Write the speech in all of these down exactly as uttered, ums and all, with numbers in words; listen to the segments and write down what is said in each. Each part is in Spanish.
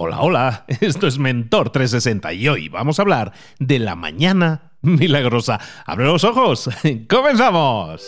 Hola, hola, esto es Mentor trescientos sesenta y hoy vamos a hablar de la mañana milagrosa. ¡Abre los ojos! ¡Comenzamos!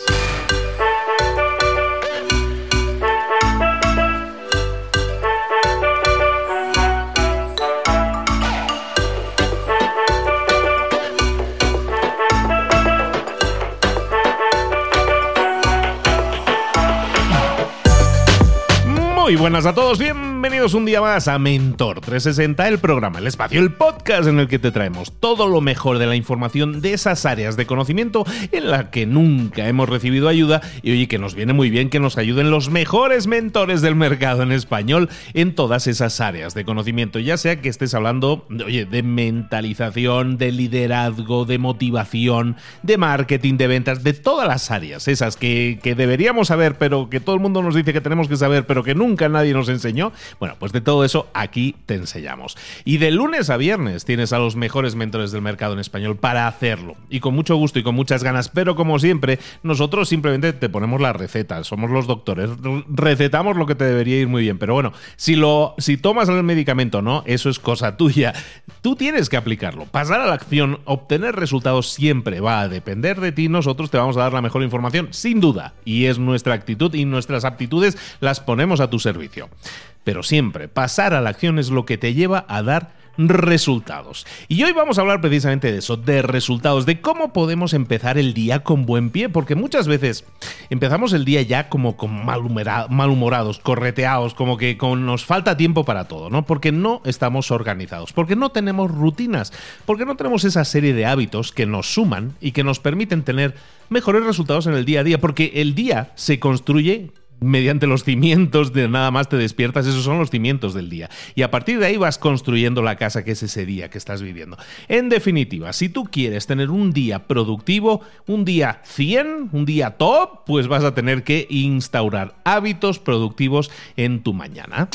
Muy buenas a todos, bienvenidos un día más a Mentor trescientos sesenta, el programa, el espacio, el podcast en el que te traemos todo lo mejor de la información de esas áreas de conocimiento en las que nunca hemos recibido ayuda y oye, que nos viene muy bien que nos ayuden los mejores mentores del mercado en español en todas esas áreas de conocimiento, ya sea que estés hablando, oye, de mentalización, de liderazgo, de motivación, de marketing, de ventas, de todas las áreas, esas que, que deberíamos saber, pero que todo el mundo nos dice que tenemos que saber, pero que nunca Nunca nadie nos enseñó. Bueno, pues de todo eso aquí te enseñamos. Y de lunes a viernes tienes a los mejores mentores del mercado en español para hacerlo. Y con mucho gusto y con muchas ganas, pero como siempre, nosotros simplemente te ponemos la receta. Somos los doctores. Recetamos lo que te debería ir muy bien. Pero bueno, si, lo, si tomas el medicamento o no, eso es cosa tuya. Tú tienes que aplicarlo. Pasar a la acción, obtener resultados siempre va a depender de ti. Nosotros te vamos a dar la mejor información, sin duda. Y es nuestra actitud y nuestras aptitudes las ponemos a tu servicio. Pero siempre, pasar a la acción es lo que te lleva a dar resultados. Y hoy vamos a hablar precisamente de eso, de resultados, de cómo podemos empezar el día con buen pie, porque muchas veces empezamos el día ya como con malhumorados, correteados, como que con, nos falta tiempo para todo, ¿no? Porque no estamos organizados, porque no tenemos rutinas, porque no tenemos esa serie de hábitos que nos suman y que nos permiten tener mejores resultados en el día a día, porque el día se construye mediante los cimientos de nada más te despiertas, esos son los cimientos del día. Y a partir de ahí vas construyendo la casa que es ese día que estás viviendo. En definitiva, si tú quieres tener un día productivo, un día cien, un día top, pues vas a tener que instaurar hábitos productivos en tu mañana.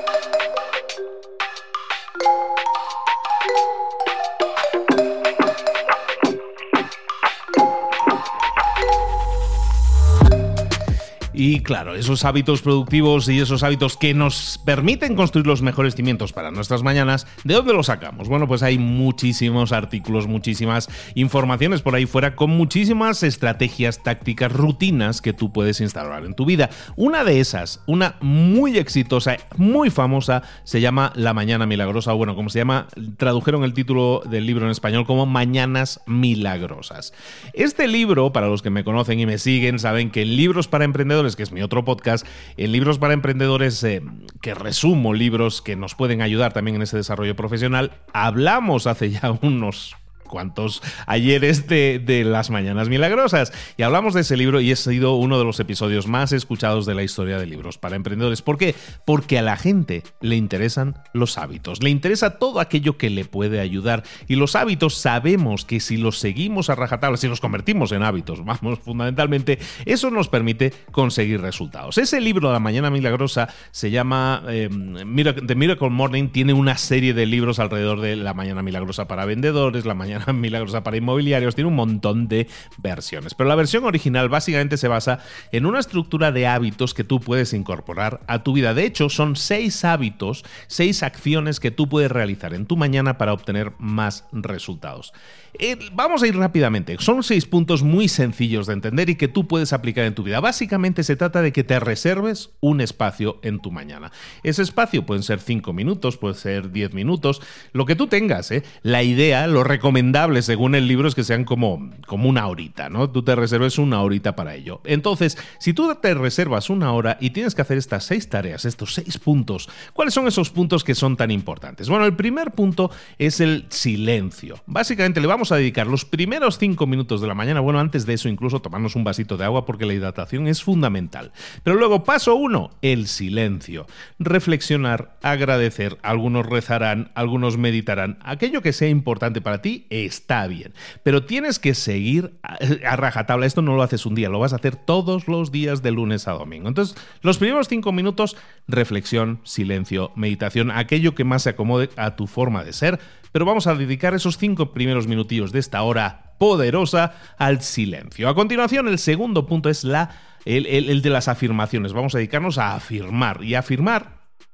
Y claro, esos hábitos productivos y esos hábitos que nos permiten construir los mejores cimientos para nuestras mañanas, ¿de dónde los sacamos? Bueno, pues hay muchísimos artículos, muchísimas informaciones por ahí fuera con muchísimas estrategias, tácticas, rutinas que tú puedes instaurar en tu vida. Una de esas, una muy exitosa, muy famosa, se llama La Mañana Milagrosa, o bueno, como se llama, tradujeron el título del libro en español como Mañanas Milagrosas. Este libro, para los que me conocen y me siguen, saben que en Libros para Emprendedores, que es mi otro podcast, en Libros para Emprendedores, eh, que resumo libros que nos pueden ayudar también en ese desarrollo profesional, hablamos hace ya unos cuantos ayeres de, de Las Mañanas Milagrosas y hablamos de ese libro y ha sido uno de los episodios más escuchados de la historia de Libros para Emprendedores. ¿Por qué? Porque a la gente le interesan los hábitos, le interesa todo aquello que le puede ayudar y los hábitos sabemos que si los seguimos a rajatabla, si los convertimos en hábitos, vamos, fundamentalmente, eso nos permite conseguir resultados. Ese libro, La Mañana Milagrosa, se llama eh, The Miracle Morning, tiene una serie de libros alrededor de La Mañana Milagrosa para vendedores, La Mañana Milagrosa para inmobiliarios, tiene un montón de versiones, pero la versión original básicamente se basa en una estructura de hábitos que tú puedes incorporar a tu vida. De hecho, son seis hábitos, seis acciones que tú puedes realizar en tu mañana para obtener más resultados. Eh, vamos a ir rápidamente. Son seis puntos muy sencillos de entender y que tú puedes aplicar en tu vida. Básicamente se trata de que te reserves un espacio en tu mañana. Ese espacio pueden ser cinco minutos, puede ser diez minutos, lo que tú tengas, ¿eh? La idea, lo recomendable según el libro es que sean como, como una horita, ¿no? Tú te reserves una horita para ello. Entonces, si tú te reservas una hora y tienes que hacer estas seis tareas, estos seis puntos, ¿cuáles son esos puntos que son tan importantes? Bueno, el primer punto es el silencio. Básicamente le vamos a dedicar los primeros cinco minutos de la mañana, bueno, antes de eso incluso tomarnos un vasito de agua porque la hidratación es fundamental. Pero luego, paso uno, el silencio. Reflexionar, agradecer, algunos rezarán, algunos meditarán. Aquello que sea importante para ti está bien, pero tienes que seguir a, a rajatabla. Esto no lo haces un día, lo vas a hacer todos los días de lunes a domingo. Entonces, los primeros cinco minutos, reflexión, silencio, meditación, aquello que más se acomode a tu forma de ser, pero vamos a dedicar esos cinco primeros minutillos de esta hora poderosa al silencio. A continuación, el segundo punto es la, el, el, el de las afirmaciones. Vamos a dedicarnos a afirmar y afirmar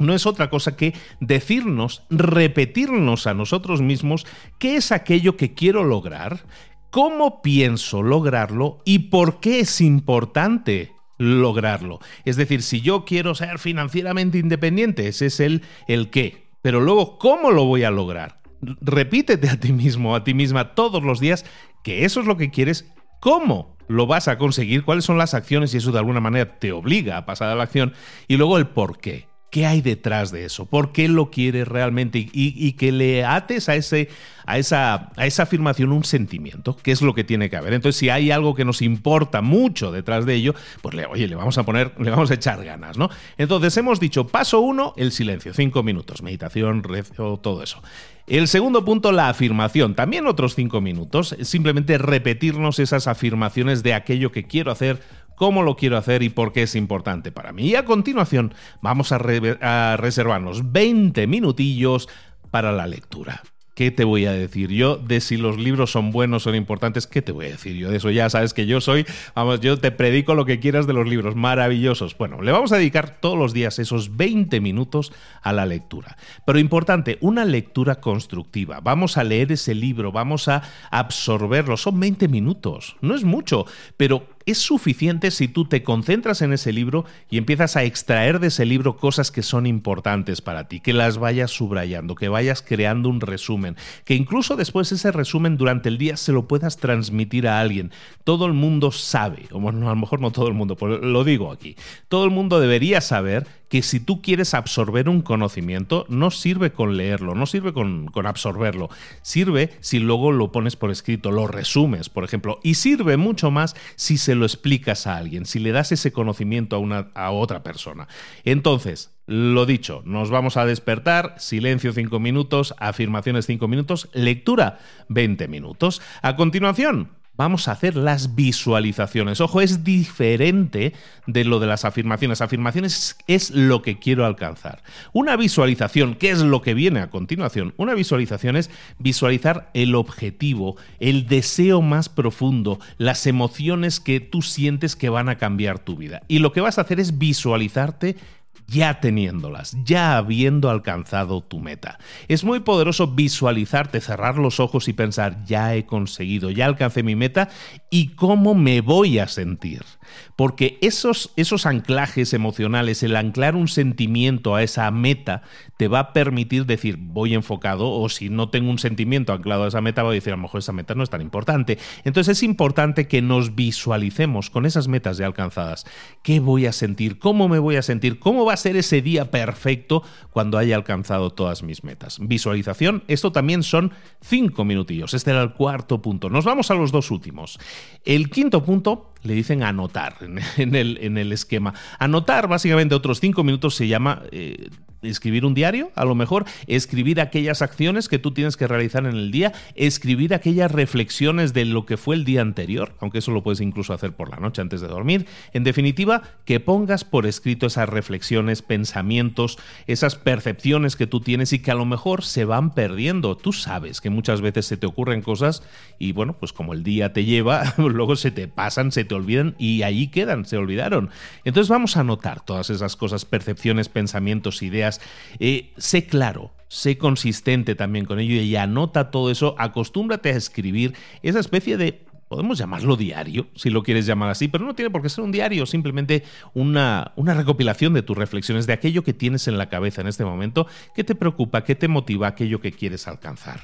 no es otra cosa que decirnos, repetirnos a nosotros mismos qué es aquello que quiero lograr, cómo pienso lograrlo y por qué es importante lograrlo. Es decir, si yo quiero ser financieramente independiente, ese es el, el qué. Pero luego, ¿cómo lo voy a lograr? Repítete a ti mismo, a ti misma todos los días que eso es lo que quieres. ¿Cómo lo vas a conseguir? ¿Cuáles son las acciones? Y eso de alguna manera te obliga a pasar a la acción. Y luego el por qué. ¿Qué hay detrás de eso? ¿Por qué lo quieres realmente? Y, y, y que le ates a, ese, a, esa, a esa afirmación un sentimiento, que es lo que tiene que haber. Entonces, si hay algo que nos importa mucho detrás de ello, pues le, oye, le vamos a poner, le vamos a echar ganas, ¿no? Entonces, hemos dicho, paso uno, el silencio, cinco minutos, meditación, rezo, todo eso. El segundo punto, la afirmación, también otros cinco minutos, simplemente repetirnos esas afirmaciones de aquello que quiero hacer, cómo lo quiero hacer y por qué es importante para mí. Y a continuación vamos a, re- a reservarnos veinte minutillos para la lectura. ¿Qué te voy a decir yo de si los libros son buenos, son importantes? ¿Qué te voy a decir yo de eso? Ya sabes que yo soy, vamos, yo te predico lo que quieras de los libros, maravillosos. Bueno, le vamos a dedicar todos los días esos veinte minutos a la lectura. Pero importante, una lectura constructiva. Vamos a leer ese libro, vamos a absorberlo. Son veinte minutos, no es mucho, pero es suficiente si tú te concentras en ese libro y empiezas a extraer de ese libro cosas que son importantes para ti, que las vayas subrayando, que vayas creando un resumen, que incluso después ese resumen durante el día se lo puedas transmitir a alguien. Todo el mundo sabe, o bueno, a lo mejor no todo el mundo, pero lo digo aquí, todo el mundo debería saber que si tú quieres absorber un conocimiento, no sirve con leerlo, no sirve con, con absorberlo, sirve si luego lo pones por escrito, lo resumes, por ejemplo, y sirve mucho más si se lo explicas a alguien, si le das ese conocimiento a, una, a otra persona. Entonces, lo dicho, nos vamos a despertar, silencio cinco minutos, afirmaciones cinco minutos, lectura veinte minutos. A continuación, vamos a hacer las visualizaciones. Ojo, es diferente de lo de las afirmaciones. Afirmaciones es lo que quiero alcanzar. Una visualización, ¿qué es lo que viene a continuación? Una visualización es visualizar el objetivo, el deseo más profundo, las emociones que tú sientes que van a cambiar tu vida. Y lo que vas a hacer es visualizarte ya teniéndolas, ya habiendo alcanzado tu meta. Es muy poderoso visualizarte, cerrar los ojos y pensar, ya he conseguido, ya alcancé mi meta y cómo me voy a sentir. Porque esos, esos anclajes emocionales, el anclar un sentimiento a esa meta, te va a permitir decir, voy enfocado, o si no tengo un sentimiento anclado a esa meta, voy a decir, a lo mejor esa meta no es tan importante. Entonces es importante que nos visualicemos con esas metas ya alcanzadas. ¿Qué voy a sentir? ¿Cómo me voy a sentir? ¿Cómo va a ser ese día perfecto cuando haya alcanzado todas mis metas? Visualización, esto también son cinco minutillos. Este era el cuarto punto. Nos vamos a los dos últimos. El quinto punto le dicen anotar en el, en el esquema. Anotar básicamente otros cinco minutos se llama eh, escribir un diario, a lo mejor escribir aquellas acciones que tú tienes que realizar en el día, escribir aquellas reflexiones de lo que fue el día anterior, aunque eso lo puedes incluso hacer por la noche antes de dormir. En definitiva, que pongas por escrito esas reflexiones, pensamientos, esas percepciones que tú tienes y que a lo mejor se van perdiendo. Tú sabes que muchas veces se te ocurren cosas y bueno, pues como el día te lleva, luego se te pasan, se te olvidan y ahí quedan, se olvidaron. Entonces vamos a anotar todas esas cosas, percepciones, pensamientos, ideas. Eh, sé claro, sé consistente también con ello y anota todo eso, acostúmbrate a escribir esa especie de, podemos llamarlo diario, si lo quieres llamar así, pero no tiene por qué ser un diario, simplemente una, una recopilación de tus reflexiones, de aquello que tienes en la cabeza en este momento, que te preocupa, que te motiva, aquello que quieres alcanzar.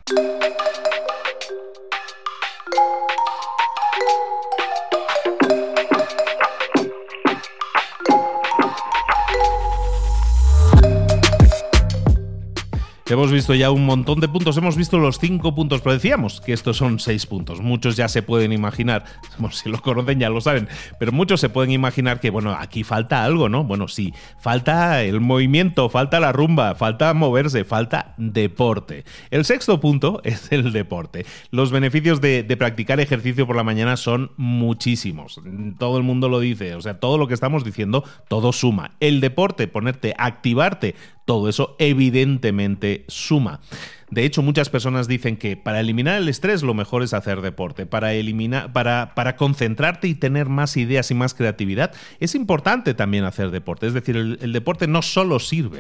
Hemos visto ya un montón de puntos, hemos visto los cinco puntos, pero decíamos que estos son seis puntos. Muchos ya se pueden imaginar, bueno, si lo conocen ya lo saben, pero muchos se pueden imaginar que, bueno, aquí falta algo, ¿no? Bueno, sí, falta el movimiento, falta la rumba, falta moverse, falta deporte. El sexto punto es el deporte. Los beneficios de, de practicar ejercicio por la mañana son muchísimos. Todo el mundo lo dice, o sea, todo lo que estamos diciendo, todo suma. El deporte, ponerte, activarte, todo eso evidentemente suma. De hecho, muchas personas dicen que para eliminar el estrés lo mejor es hacer deporte. Para eliminar, para, para concentrarte y tener más ideas y más creatividad, es importante también hacer deporte. Es decir, el, el deporte no solo sirve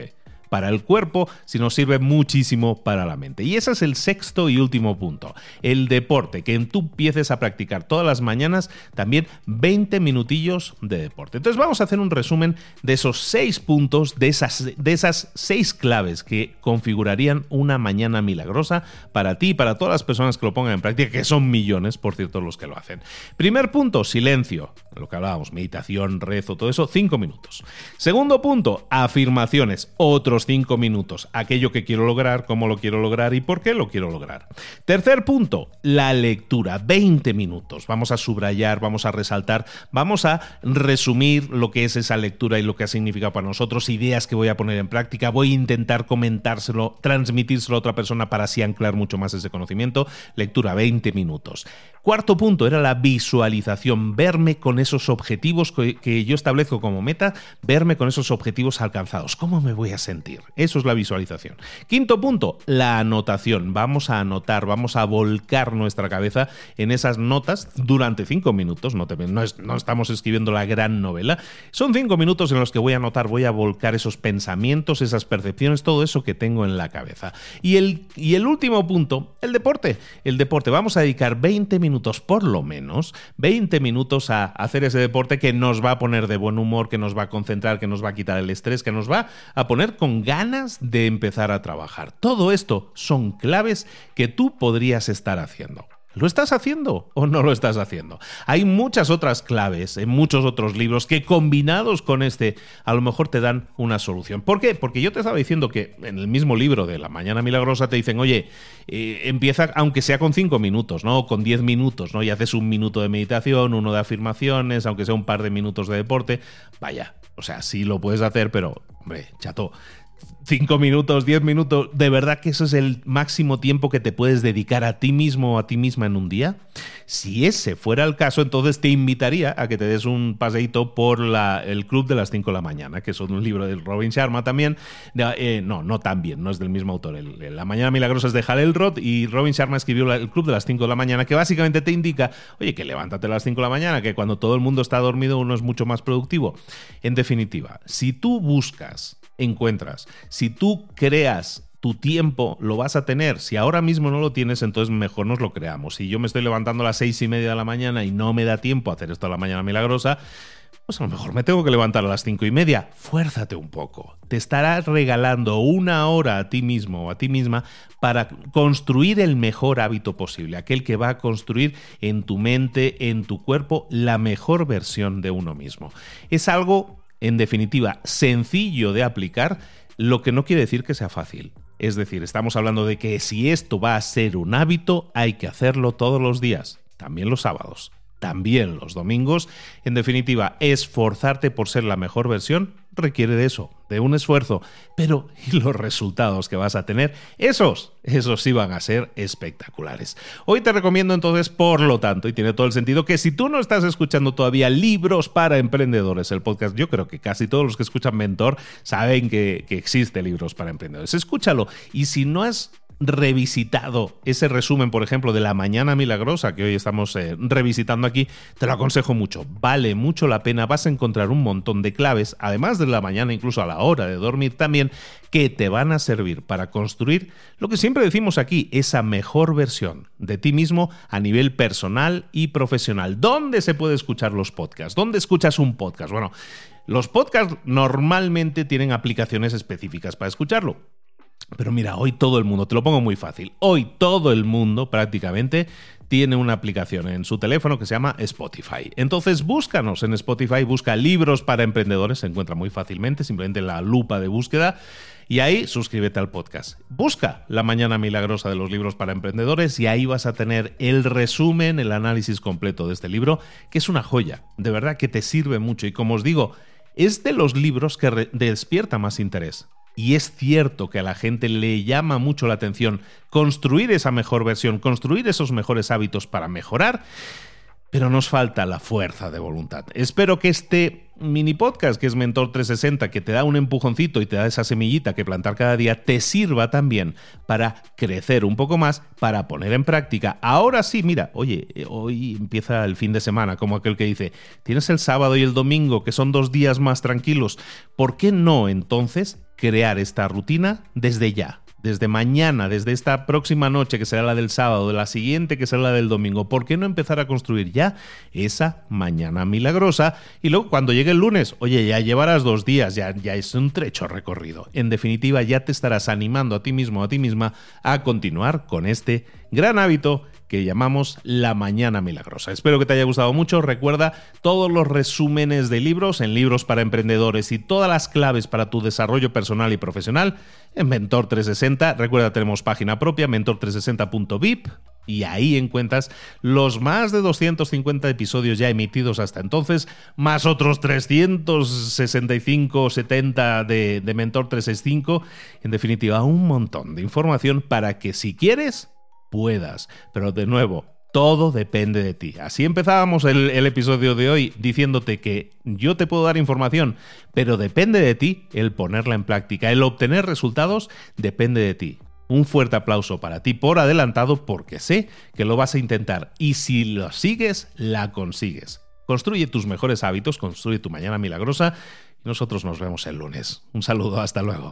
para el cuerpo, sino sirve muchísimo para la mente. Y ese es el sexto y último punto. El deporte, que tú empieces a practicar todas las mañanas también veinte minutillos de deporte. Entonces vamos a hacer un resumen de esos seis puntos, de esas, de esas seis claves que configurarían una mañana milagrosa para ti y para todas las personas que lo pongan en práctica, que son millones, por cierto, los que lo hacen. Primer punto, silencio. Lo que hablábamos, meditación, rezo, todo eso, cinco minutos. Segundo punto, afirmaciones, otros cinco minutos. Aquello que quiero lograr, cómo lo quiero lograr y por qué lo quiero lograr. Tercer punto, la lectura, veinte minutos. Vamos a subrayar, vamos a resaltar, vamos a resumir lo que es esa lectura y lo que ha significado para nosotros, ideas que voy a poner en práctica, voy a intentar comentárselo, transmitírselo a otra persona para así anclar mucho más ese conocimiento. Lectura, veinte minutos. Cuarto punto era la visualización, verme con esos objetivos que yo establezco como meta, verme con esos objetivos alcanzados. ¿Cómo me voy a sentir? Eso es la visualización. Quinto punto, la anotación. Vamos a anotar, vamos a volcar nuestra cabeza en esas notas durante cinco minutos. No, te, no, es, no estamos escribiendo la gran novela. Son cinco minutos en los que voy a anotar, voy a volcar esos pensamientos, esas percepciones, todo eso que tengo en la cabeza. Y el, y el último punto, el deporte. El deporte. Vamos a dedicar veinte minutos por lo menos, veinte minutos a hacer ese deporte que nos va a poner de buen humor, que nos va a concentrar, que nos va a quitar el estrés, que nos va a poner con ganas de empezar a trabajar. Todo esto son claves que tú podrías estar haciendo. ¿Lo estás haciendo o no lo estás haciendo? Hay muchas otras claves en muchos otros libros que combinados con este a lo mejor te dan una solución. ¿Por qué? Porque yo te estaba diciendo que en el mismo libro de La Mañana Milagrosa te dicen, oye, eh, empieza aunque sea con cinco minutos, ¿no? O con diez minutos, ¿no? Y haces un minuto de meditación, uno de afirmaciones, aunque sea un par de minutos de deporte. Vaya, o sea, sí lo puedes hacer, pero, hombre, chato, cinco minutos, diez minutos, ¿de verdad que eso es el máximo tiempo que te puedes dedicar a ti mismo o a ti misma en un día? Si ese fuera el caso, entonces te invitaría a que te des un paseíto por la, el Club de las cinco de la mañana, que es un libro de Robin Sharma también. Eh, no, no también, no es del mismo autor. El, el La Mañana Milagrosa es de Hal Elrod y Robin Sharma escribió el Club de las cinco de la mañana, que básicamente te indica, oye, que levántate a las cinco de la mañana, que cuando todo el mundo está dormido uno es mucho más productivo. En definitiva, si tú buscas, encuentras, si tú creas tu tiempo, lo vas a tener. Si ahora mismo no lo tienes, entonces mejor nos lo creamos. Si yo me estoy levantando a las seis y media de la mañana y no me da tiempo a hacer esto a la mañana milagrosa, pues a lo mejor me tengo que levantar a las cinco y media. Fuérzate un poco. Te estarás regalando una hora a ti mismo o a ti misma para construir el mejor hábito posible, aquel que va a construir en tu mente, en tu cuerpo, la mejor versión de uno mismo. Es algo, en definitiva, sencillo de aplicar, lo que no quiere decir que sea fácil. Es decir, estamos hablando de que si esto va a ser un hábito, hay que hacerlo todos los días, también los sábados, también los domingos. En definitiva, esforzarte por ser la mejor versión requiere de eso, de un esfuerzo, pero ¿y los resultados que vas a tener? Esos, esos sí van a ser espectaculares. Hoy te recomiendo entonces, por lo tanto, y tiene todo el sentido, que si tú no estás escuchando todavía Libros para Emprendedores, el podcast, yo creo que casi todos los que escuchan Mentor saben que, que existe Libros para Emprendedores. Escúchalo, y si no has revisitado ese resumen, por ejemplo, de La Mañana Milagrosa que hoy estamos eh, revisitando aquí, te lo aconsejo mucho, vale mucho la pena, vas a encontrar un montón de claves, además de la mañana, incluso a la hora de dormir también, que te van a servir para construir lo que siempre decimos aquí, esa mejor versión de ti mismo a nivel personal y profesional. ¿Dónde se puede escuchar los podcasts? ¿Dónde escuchas un podcast? Bueno, los podcasts normalmente tienen aplicaciones específicas para escucharlo. Pero mira, hoy todo el mundo, te lo pongo muy fácil, hoy todo el mundo prácticamente tiene una aplicación en su teléfono que se llama Spotify. Entonces búscanos en Spotify, busca Libros para Emprendedores, se encuentra muy fácilmente, simplemente la lupa de búsqueda, y ahí suscríbete al podcast. Busca La Mañana Milagrosa de los Libros para Emprendedores y ahí vas a tener el resumen, el análisis completo de este libro, que es una joya, de verdad que te sirve mucho y como os digo, es de los libros que re- despierta más interés. Y es cierto que a la gente le llama mucho la atención construir esa mejor versión, construir esos mejores hábitos para mejorar, pero nos falta la fuerza de voluntad. Espero que este mini podcast, que es Mentor trescientos sesenta, que te da un empujoncito y te da esa semillita que plantar cada día, te sirva también para crecer un poco más, para poner en práctica. Ahora sí, mira, oye, hoy empieza el fin de semana, como aquel que dice, tienes el sábado y el domingo, que son dos días más tranquilos. ¿Por qué no entonces crear esta rutina desde ya. Desde mañana, desde esta próxima noche que será la del sábado, de la siguiente que será la del domingo. ¿Por qué no empezar a construir ya esa mañana milagrosa? Y luego cuando llegue el lunes, oye, ya llevarás dos días, ya, ya es un trecho recorrido. En definitiva, ya te estarás animando a ti mismo, a ti misma, a continuar con este gran hábito que llamamos la mañana milagrosa. Espero que te haya gustado mucho. Recuerda todos los resúmenes de libros en Libros para Emprendedores y todas las claves para tu desarrollo personal y profesional en Mentor trescientos sesenta. Recuerda, tenemos página propia, mentor trescientos sesenta punto v i p, y ahí encuentras los más de doscientos cincuenta episodios ya emitidos hasta entonces, más otros trescientos sesenta y cinco o setenta de, de Mentor trescientos sesenta y cinco. En definitiva, un montón de información para que, si quieres, puedas. Pero de nuevo, todo depende de ti. Así empezábamos el, el episodio de hoy diciéndote que yo te puedo dar información, pero depende de ti el ponerla en práctica. El obtener resultados depende de ti. Un fuerte aplauso para ti por adelantado, porque sé que lo vas a intentar, y si lo sigues, la consigues. Construye tus mejores hábitos, construye tu mañana milagrosa, y nosotros nos vemos el lunes. Un saludo, hasta luego.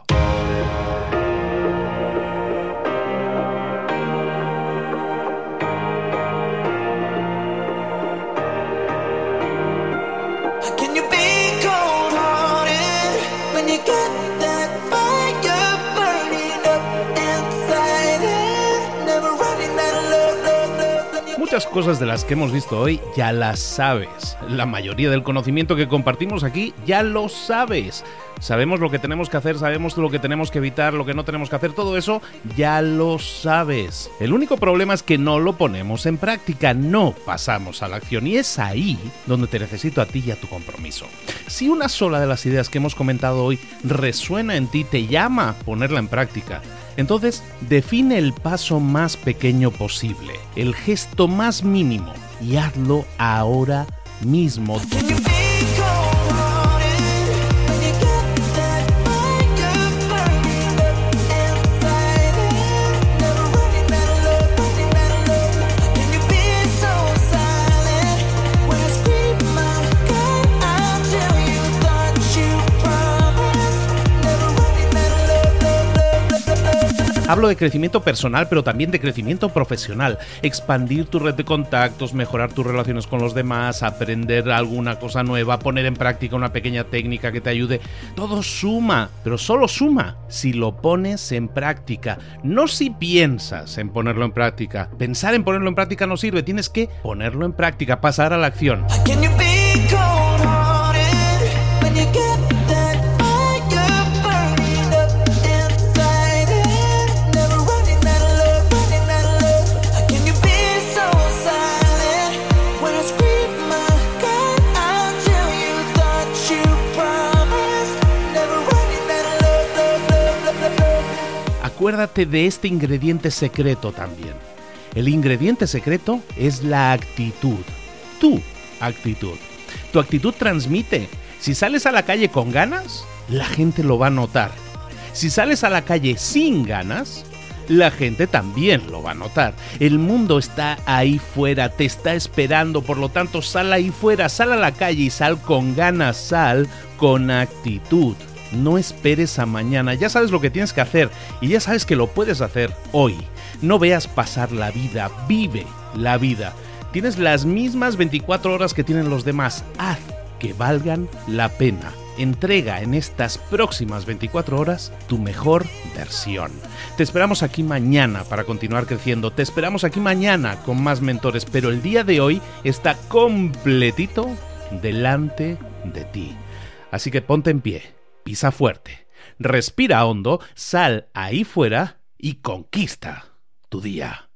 Muchas cosas de las que hemos visto hoy ya las sabes. La mayoría del conocimiento que compartimos aquí ya lo sabes. Sabemos lo que tenemos que hacer, sabemos lo que tenemos que evitar, lo que no tenemos que hacer, todo eso ya lo sabes. El único problema es que no lo ponemos en práctica, no pasamos a la acción, y es ahí donde te necesito a ti y a tu compromiso. Si una sola de las ideas que hemos comentado hoy resuena en ti, te llama a ponerla en práctica, entonces define el paso más pequeño posible, el gesto más mínimo, y hazlo ahora mismo. Hablo de crecimiento personal, pero también de crecimiento profesional. Expandir tu red de contactos, mejorar tus relaciones con los demás, aprender alguna cosa nueva, poner en práctica una pequeña técnica que te ayude. Todo suma, pero solo suma si lo pones en práctica. No si piensas en ponerlo en práctica. Pensar en ponerlo en práctica no sirve. Tienes que ponerlo en práctica, pasar a la acción. Acuérdate de este ingrediente secreto también. El ingrediente secreto es la actitud. Tu actitud. Tu actitud transmite. Si sales a la calle con ganas, la gente lo va a notar. Si sales a la calle sin ganas, la gente también lo va a notar. El mundo está ahí fuera, te está esperando, por lo tanto, sal ahí fuera, sal a la calle y sal con ganas, sal con actitud. No esperes a mañana, ya sabes lo que tienes que hacer y ya sabes que lo puedes hacer hoy. No veas pasar la vida, vive la vida. Tienes las mismas veinticuatro horas que tienen los demás, haz que valgan la pena. Entrega en estas próximas veinticuatro horas tu mejor versión. Te esperamos aquí mañana para continuar creciendo, te esperamos aquí mañana con más mentores, pero el día de hoy está completito delante de ti. Así que ponte en pie. Pisa fuerte, respira hondo, sal ahí fuera y conquista tu día.